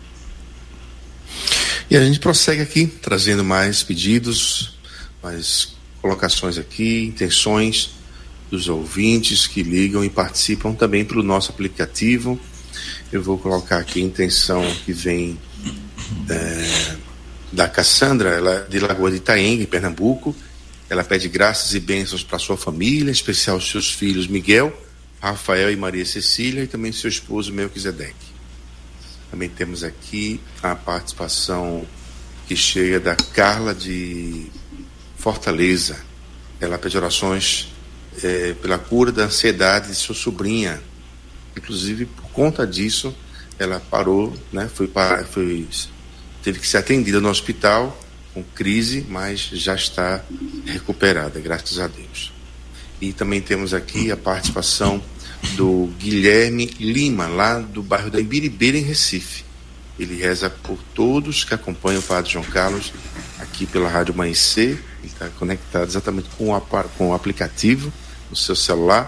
E a gente prossegue aqui, trazendo mais pedidos, mais colocações aqui, intenções dos ouvintes que ligam e participam também pelo nosso aplicativo. Eu vou colocar aqui a intenção que vem é, da Cassandra, ela é de Lagoa de Itaenga, em Pernambuco. Ela pede graças e bênçãos para sua família, em especial os seus filhos Miguel, Rafael e Maria Cecília, e também seu esposo Melquisedeque. Também temos aqui a participação que chega da Carla de Fortaleza. Ela pede orações é, pela cura da ansiedade de sua sobrinha. Inclusive, por conta disso, ela parou, né, foi, para, foi, teve que ser atendida no hospital com crise, mas já está recuperada, graças a Deus. E também temos aqui a participação do Guilherme Lima, lá do bairro da Ibiribeira, em Recife. Ele reza por todos que acompanham o Padre João Carlos aqui pela Rádio Amanhecer. Ele está conectado exatamente com o, com o aplicativo no seu celular.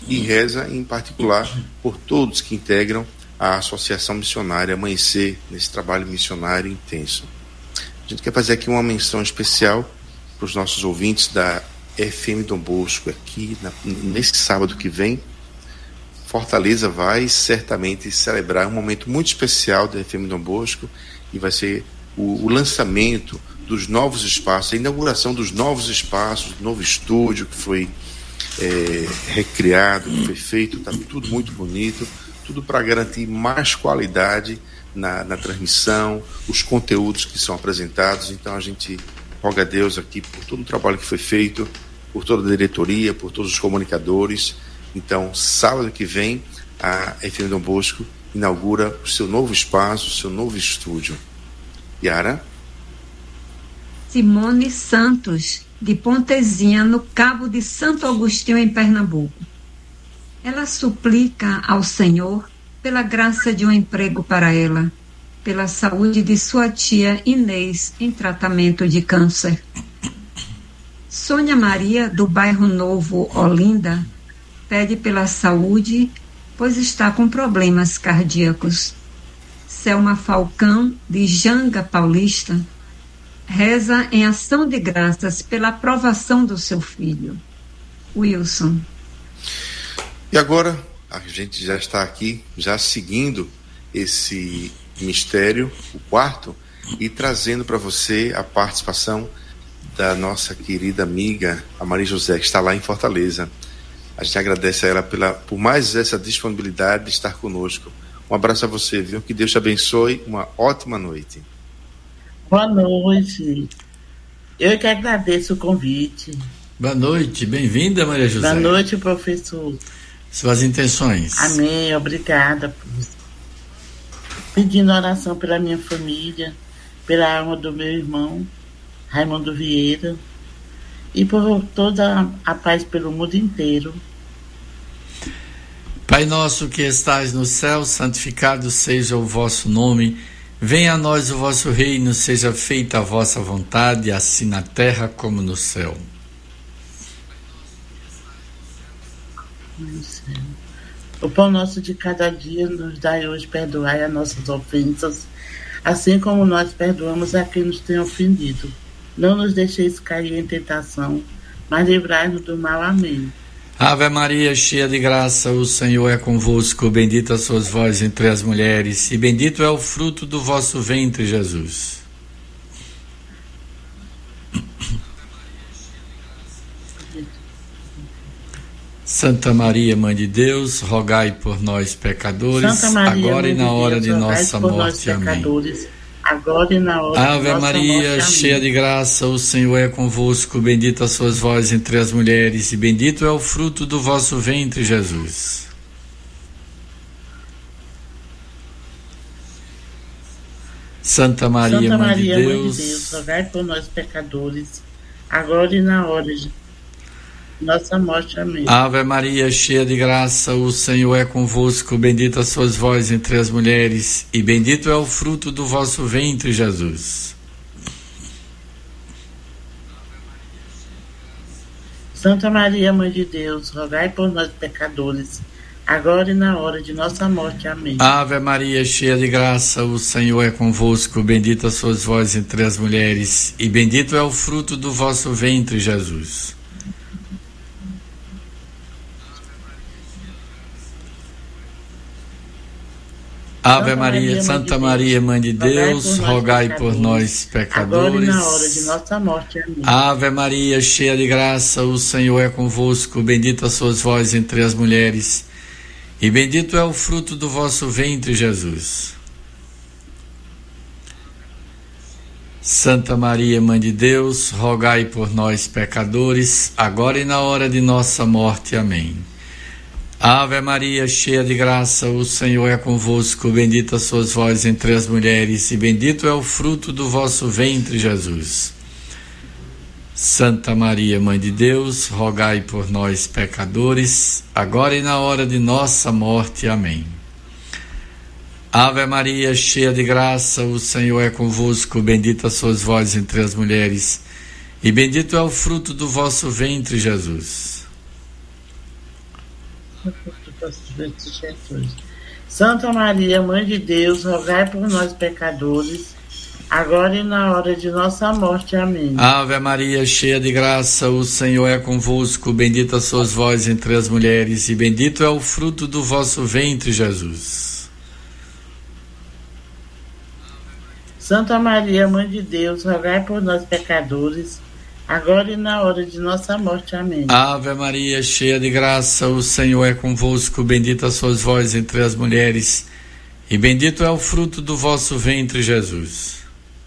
e reza em particular por todos que integram a Associação Missionária Amanhecer, nesse trabalho missionário intenso. A gente quer fazer aqui uma menção especial para os nossos ouvintes da F M Dom Bosco, aqui na, nesse sábado que vem. Fortaleza vai certamente celebrar um momento muito especial da F M Dom Bosco, e vai ser o, o lançamento dos novos espaços, a inauguração dos novos espaços, do novo estúdio que foi é, recriado, que foi feito, está tudo muito bonito, tudo para garantir mais qualidade na, na transmissão, os conteúdos que são apresentados. Então a gente roga a Deus aqui por todo o trabalho que foi feito, por toda a diretoria, por todos os comunicadores. Então, sábado que vem, a F M Dom Bosco inaugura o seu novo espaço, o seu novo estúdio. Yara? Simone Santos, de Pontezinha, no Cabo de Santo Agostinho, em Pernambuco. Ela suplica ao Senhor pela graça de um emprego para ela, pela saúde de sua tia Inês em tratamento de câncer. Sônia Maria, do bairro Novo Olinda, pede pela saúde, pois está com problemas cardíacos. Selma Falcão, de Janga Paulista, reza em ação de graças pela aprovação do seu filho. Wilson. E agora, a gente já está aqui, já seguindo esse mistério, o quarto, e trazendo para você a participação da nossa querida amiga, a Maria José, que está lá em Fortaleza. A gente agradece a ela pela, por mais essa disponibilidade de estar conosco. Um abraço a você, viu? Que Deus te abençoe. Uma ótima noite. Boa noite. Eu que agradeço o convite. Boa noite. Bem-vinda, Maria José. Boa noite, professor. Suas intenções. Amém. Obrigada. Pedindo oração pela minha família, pela alma do meu irmão, Raimundo Vieira, e por toda a paz pelo mundo inteiro. Pai nosso que estais no céu, santificado seja o vosso nome. Venha a nós o vosso reino, seja feita a vossa vontade, assim na terra como no céu. O pão nosso de cada dia nos dai hoje, perdoai as nossas ofensas, assim como nós perdoamos a quem nos tem ofendido. Não nos deixeis cair em tentação, mas livrai-nos do mal. Amém. Ave Maria, cheia de graça, o Senhor é convosco. Bendita sois vós entre as mulheres, e bendito é o fruto do vosso ventre, Jesus. Santa Maria, Mãe de Deus, rogai por nós, pecadores, Maria, agora e na hora de, Deus, de nossa morte. Amém. Agora e na hora Ave de Maria, morte, cheia de graça, o Senhor é convosco. Bendita sois vós entre as mulheres, e bendito é o fruto do vosso ventre, Jesus. Santa Maria, Santa Mãe Maria, de Mãe Deus, de Deus, rogai por nós, pecadores, agora e na hora de nossa morte. Amém. Ave Maria, cheia de graça, o Senhor é convosco. Bendita sois vós entre as mulheres, e bendito é o fruto do vosso ventre, Jesus. Santa Maria, Mãe de Deus, rogai por nós, pecadores, agora e na hora de nossa morte. Amém. Ave Maria, cheia de graça, o Senhor é convosco. Bendita sois vós entre as mulheres, e bendito é o fruto do vosso ventre, Jesus. Ave Maria, Santa Maria, Mãe de Deus, rogai por nós, pecadores, agora e na hora de nossa morte. Amém. Ave Maria, cheia de graça, o Senhor é convosco. Bendita sois vós entre as mulheres, e bendito é o fruto do vosso ventre, Jesus. Santa Maria, Mãe de Deus, rogai por nós, pecadores, agora e na hora de nossa morte. Amém. Ave Maria, cheia de graça, o Senhor é convosco. Bendita sois vós entre as mulheres, e bendito é o fruto do vosso ventre, Jesus. Santa Maria, Mãe de Deus, rogai por nós, pecadores, agora e na hora de nossa morte. Amém. Ave Maria, cheia de graça, o Senhor é convosco. Bendita sois vós entre as mulheres, e bendito é o fruto do vosso ventre, Jesus. Jesus. Santa Maria, Mãe de Deus, rogai por nós pecadores, agora e na hora de nossa morte. Amém. Ave Maria, cheia de graça, o Senhor é convosco. Bendita sois vós entre as mulheres, e bendito é o fruto do vosso ventre, Jesus. Santa Maria, Mãe de Deus, rogai por nós pecadores, agora e na hora de nossa morte. Amém. Ave Maria, cheia de graça, o Senhor é convosco. Bendita sois vós entre as mulheres, e bendito é o fruto do vosso ventre, Jesus.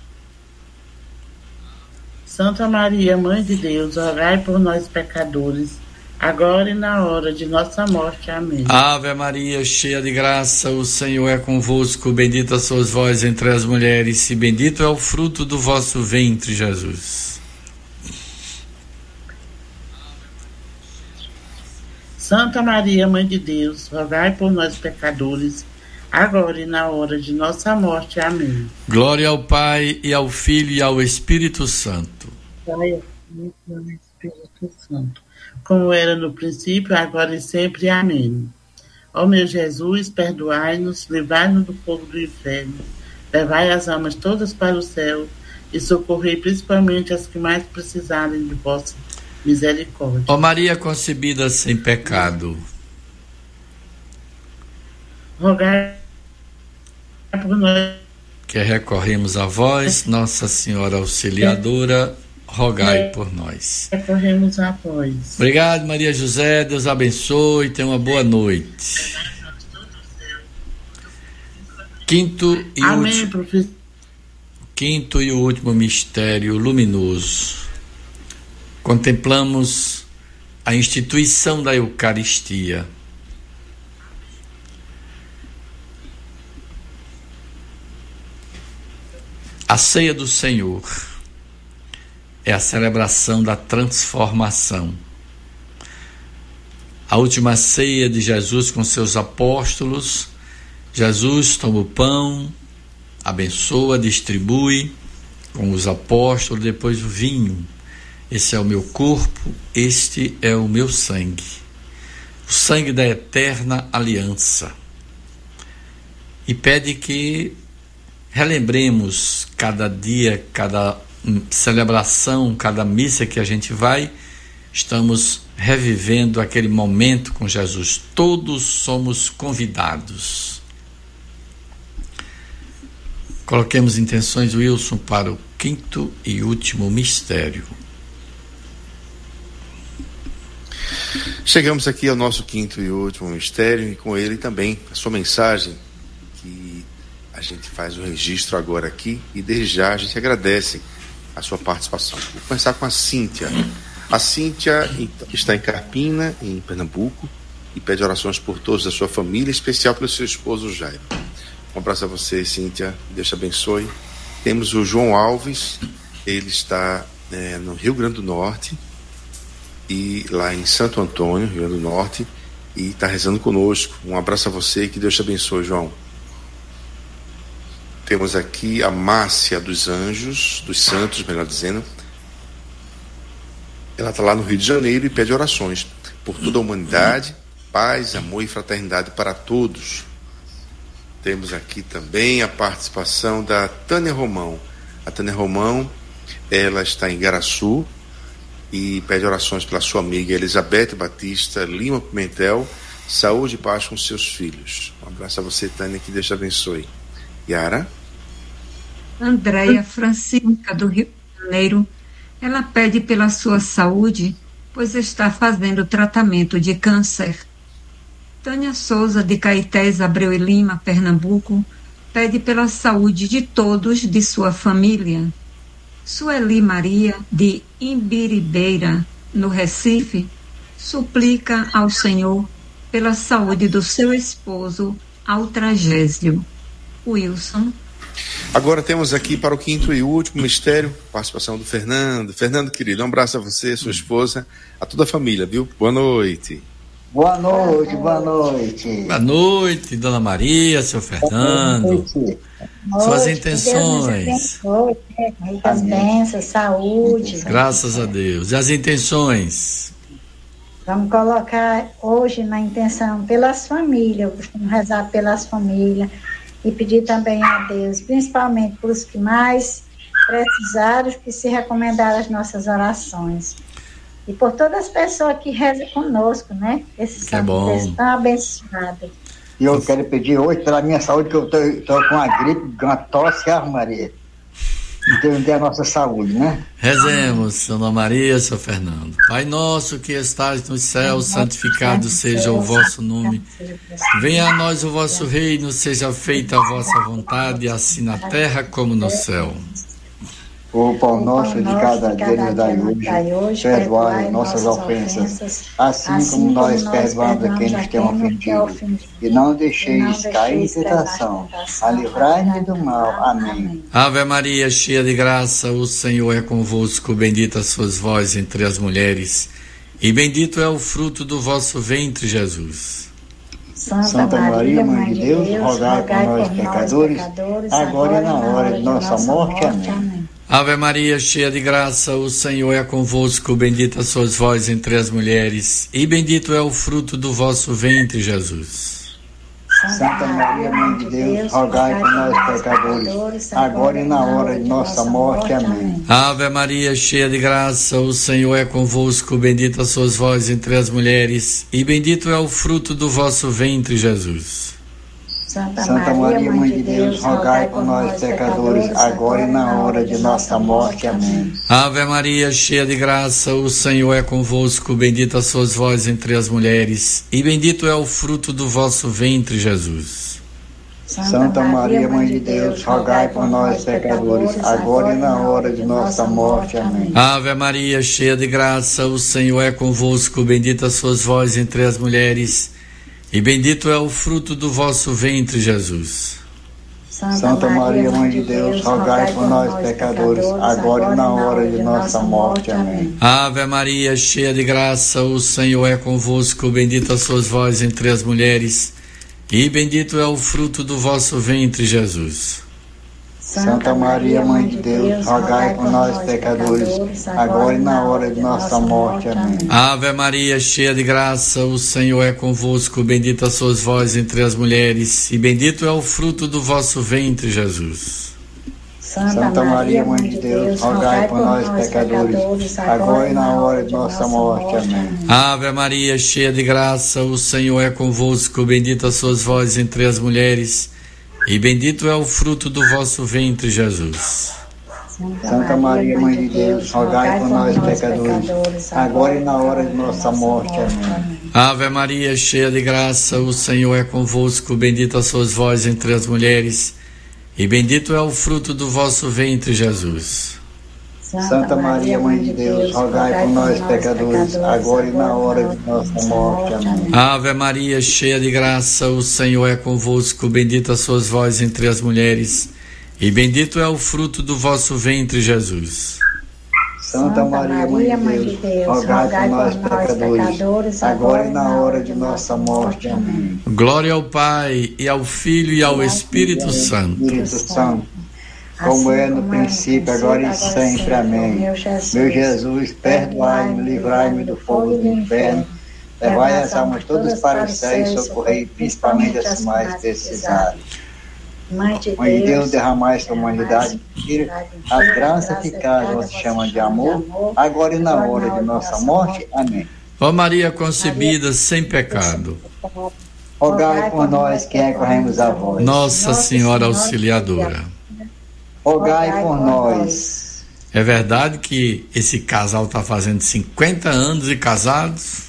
Santa Maria, Mãe de Deus, rogai por nós pecadores, agora e na hora de nossa morte. Amém. Ave Maria, cheia de graça, o Senhor é convosco. Bendita sois vós entre as mulheres, e bendito é o fruto do vosso ventre, Jesus. Santa Maria, Mãe de Deus, rogai por nós pecadores, agora e na hora de nossa morte. Amém. Glória ao Pai, e ao Filho, e ao Espírito Santo. Pai, ao Filho e ao Espírito Santo, como era no princípio, agora e sempre. Amém. Ó meu Jesus, perdoai-nos, livrai-nos do fogo do inferno, levai as almas todas para o céu, e socorrei principalmente as que mais precisarem de vossa misericórdia. Ó Maria concebida sem pecado, rogai por nós que recorremos a vós, Nossa Senhora Auxiliadora, rogai por nós. Recorremos a vós. Obrigado, Maria José, Deus abençoe, tenha uma boa noite. Quinto e Amém, último, professor. quinto e último mistério luminoso. Contemplamos a instituição da Eucaristia. A ceia do Senhor é a celebração da transformação. A última ceia de Jesus com seus apóstolos, Jesus toma o pão, abençoa, distribui com os apóstolos, depois o vinho. Esse é o meu corpo, este é o meu sangue. O sangue da eterna aliança. E pede que relembremos cada dia, cada celebração, cada missa que a gente vai, estamos revivendo aquele momento com Jesus. Todos somos convidados. Coloquemos intenções, Wilson, para o quinto e último mistério. Chegamos aqui ao nosso quinto e último mistério, e com ele também a sua mensagem, que a gente faz o registro agora aqui, e desde já a gente agradece a sua participação. Vou começar com a Cíntia. A Cíntia está em Carpina, em Pernambuco, e pede orações por todos da sua família, em especial pelo seu esposo Jairo. Um abraço a você, Cíntia, Deus te abençoe. Temos o João Alves, ele está é, no Rio Grande do Norte, e lá em Santo Antônio, Rio Grande do Norte, e está rezando conosco. Um abraço a você e que Deus te abençoe, João. Temos aqui a Márcia dos Anjos, dos Santos, melhor dizendo. Ela está lá no Rio de Janeiro e pede orações por toda a humanidade, paz, amor e fraternidade para todos. Temos aqui também a participação da Tânia Romão. A Tânia Romão, ela está em Igaraçu e pede orações pela sua amiga Elizabeth Batista Lima Pimentel, saúde e paz com seus filhos. Um abraço a você, Tânia, que Deus te abençoe. Yara? Andréia Francisca, do Rio de Janeiro, ela pede pela sua saúde, pois está fazendo tratamento de câncer. Tânia Souza, de Caetés, Abreu e Lima, Pernambuco, pede pela saúde de todos de sua família. Sueli Maria, de Imbiribeira, no Recife, suplica ao Senhor pela saúde do seu esposo, Altragésio. Wilson. Agora temos aqui para o quinto e último mistério, participação do Fernando. Fernando, querido, um abraço a você, sua esposa, a toda a família, viu? Boa noite. Boa noite, boa noite. Boa noite, Dona Maria, seu Fernando. Suas intenções. Muitas bênçãos, saúde. Graças a Deus. E as intenções? Vamos colocar hoje na intenção pelas famílias, eu costumo rezar pelas famílias e pedir também a Deus, principalmente por os que mais precisaram, que se recomendaram as nossas orações. E por todas as pessoas que rezam conosco, né? Esse santo é tão abençoado. E eu quero pedir hoje pela minha saúde, que eu estou com uma gripe, com uma tosse, Ave Maria. Então, tem a nossa saúde, né? Rezemos, Dona Maria, São Fernando. Pai nosso que estais nos céus, santificado seja o vosso nome. Venha a nós o vosso reino, seja feita a vossa vontade, assim na terra como no céu. O pão nosso de cada dia nos dai hoje, perdoai nossas ofensas, assim como nós perdoamos a quem nos tem ofendido. E não deixeis cair em tentação, a livrai-nos do mal. Amém. Ave Maria, cheia de graça, o Senhor é convosco, bendita sois vós entre as mulheres, e bendito é o fruto do vosso ventre, Jesus. Santa Maria, Mãe de Deus, rogai por nós, pecadores, agora e na hora de nossa morte. Amém. Ave Maria, cheia de graça, o Senhor é convosco, bendita sois vós entre as mulheres, e bendito é o fruto do vosso ventre, Jesus. Santa Maria, Mãe de Deus, rogai por nós, pecadores, agora e na hora de nossa morte. Amém. Ave Maria, cheia de graça, o Senhor é convosco, bendita sois vós entre as mulheres, e bendito é o fruto do vosso ventre, Jesus. Santa, Santa Maria, Mãe de Deus, rogai por nós, pecadores, agora e na hora de nossa morte. Amém. Ave Maria, cheia de graça, o Senhor é convosco, bendita sois vós entre as mulheres, e bendito é o fruto do vosso ventre, Jesus. Santa Maria, Mãe de Deus, rogai por nós, pecadores, agora e na hora de nossa morte. Amém. Ave Maria, cheia de graça, o Senhor é convosco, bendita sois vós entre as mulheres, e bendito é o fruto do vosso ventre, Jesus. Santa Maria, Mãe de Deus, rogai por nós, pecadores, agora e na hora de nossa morte. Amém. Ave Maria, cheia de graça, o Senhor é convosco, bendita sois vós entre as mulheres, e bendito é o fruto do vosso ventre, Jesus. Santa Maria, Mãe de Deus, rogai por nós, pecadores, agora e na hora de nossa morte. Amém. Ave Maria, cheia de graça, o Senhor é convosco, bendita sois vós entre as mulheres, e bendito é o fruto do vosso ventre, Jesus. Santa Maria, Mãe de Deus, rogai por nós, pecadores, agora e na hora de nossa morte. Amém. Ave Maria, cheia de graça, o Senhor é convosco, bendita sois vós entre as mulheres, e bendito é o fruto do vosso ventre, Jesus. Santa Maria, Mãe de Deus, rogai por nós, pecadores, agora e na hora de nossa morte. Amém. Ave Maria, cheia de graça, o Senhor é convosco, bendita sois vós entre as mulheres, e bendito é o fruto do vosso ventre, Jesus. Santa Maria, Mãe de Deus, rogai por nós, pecadores, agora e na hora de nossa morte. Amém. Ave Maria, cheia de graça, o Senhor é convosco, bendita sois vós entre as mulheres, e bendito é o fruto do vosso ventre, Jesus. Santa Maria, Mãe de Deus, rogai por nós, pecadores, agora e na hora de nossa morte. Amém. Glória ao Pai, e ao Filho, e ao Espírito Santo. Espírito Santo, como é no princípio, agora e sempre. Amém. Meu Jesus, perdoai-me, livrai-me do fogo do inferno, levai as almas todas para o céu e socorrei principalmente as mais precisadas. Mãe de Deus, derramai sobre a humanidade, as graças que cada nós chama de amor, agora e na hora de nossa morte. Amém. Ó Maria concebida sem pecado, rogai por nós que recorremos a vós. Nossa Senhora Auxiliadora, rogai por nós. É verdade que esse casal está fazendo cinquenta anos de casados?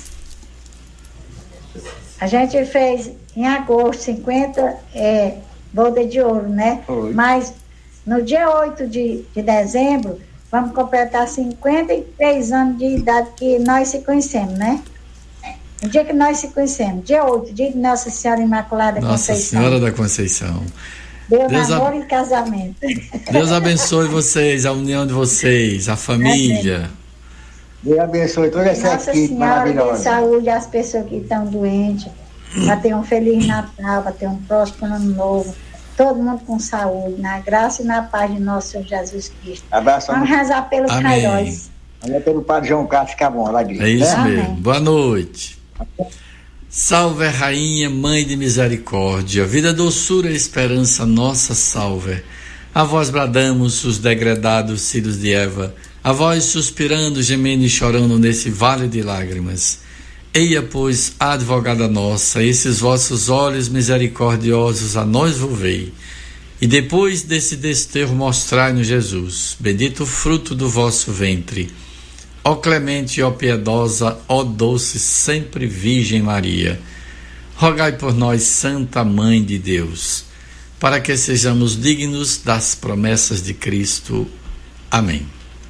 A gente fez em agosto cinquenta é, boda de ouro, né? Foi. Mas no dia oito de, de dezembro vamos completar cinquenta e três anos de idade que nós se conhecemos, né? O dia que nós se conhecemos, dia oito, dia de Nossa Senhora Imaculada Nossa Conceição. Senhora da Conceição. Deu Deus namoro a... e casamento. Deus abençoe vocês, a união de vocês, a família. Deus abençoe toda essa Nossa equipe Senhora maravilhosa. dê saúde às pessoas que estão doentes, para ter um Feliz Natal, para ter um próximo ano novo. Todo mundo com saúde, na graça e na paz de nosso Senhor Jesus Cristo. Abraço. Vamos rezar pelos Amém. Cairóis. Olha pelo Padre João Carlos Cabon, lá de É isso né? mesmo. Boa noite. Salve, Rainha, Mãe de Misericórdia, vida, doçura e esperança, nossa salve. A vós bradamos, os degredados filhos de Eva, a vós suspirando, gemendo e chorando nesse vale de lágrimas. Eia, pois, advogada nossa, esses vossos olhos misericordiosos a nós volvei, e depois desse desterro mostrai-nos Jesus, bendito o fruto do vosso ventre. Ó clemente, ó piedosa, ó doce sempre Virgem Maria, rogai por nós, Santa Mãe de Deus, para que sejamos dignos das promessas de Cristo. Amém.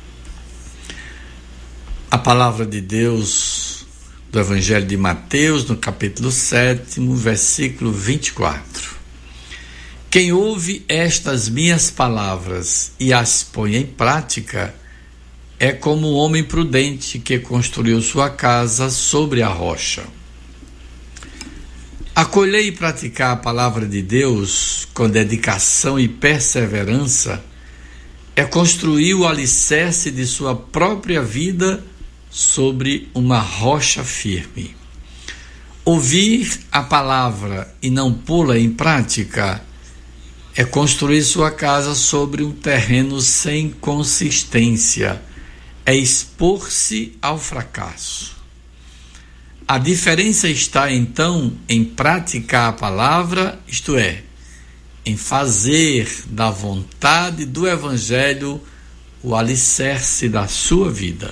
A palavra de Deus do Evangelho de Mateus, no capítulo sete, versículo vinte e quatro. Quem ouve estas minhas palavras e as põe em prática é como um homem prudente que construiu sua casa sobre a rocha. Acolher e praticar a palavra de Deus com dedicação e perseverança é construir o alicerce de sua própria vida sobre uma rocha firme. Ouvir a palavra e não pô-la em prática é construir sua casa sobre um terreno sem consistência, é expor-se ao fracasso. A diferença está, então, em praticar a palavra, isto é, em fazer da vontade do Evangelho o alicerce da sua vida.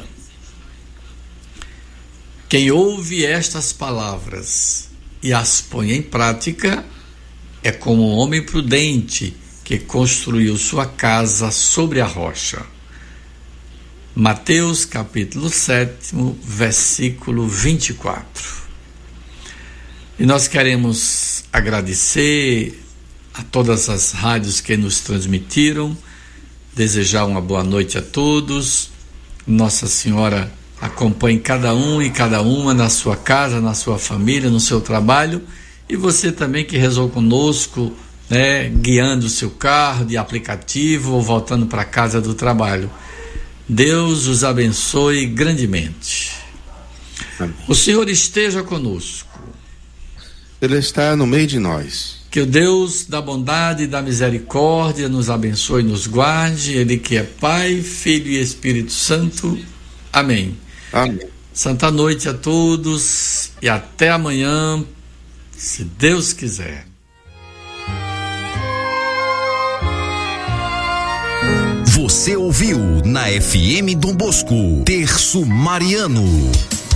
Quem ouve estas palavras e as põe em prática é como um homem prudente que construiu sua casa sobre a rocha. Mateus capítulo sete, versículo vinte e quatro. E nós queremos agradecer a todas as rádios que nos transmitiram, desejar uma boa noite a todos. Nossa Senhora acompanhe cada um e cada uma na sua casa, na sua família, no seu trabalho, e você também que rezou conosco, né, guiando o seu carro de aplicativo ou voltando para a casa do trabalho. Deus os abençoe grandemente. Amém. O Senhor esteja conosco. Ele está no meio de nós. Que o Deus da bondade e da misericórdia nos abençoe e nos guarde, Ele que é Pai, Filho e Espírito Santo. Amém. Amém. Santa noite a todos e até amanhã, se Deus quiser. Você ouviu na F M Dom Bosco, Terço Mariano.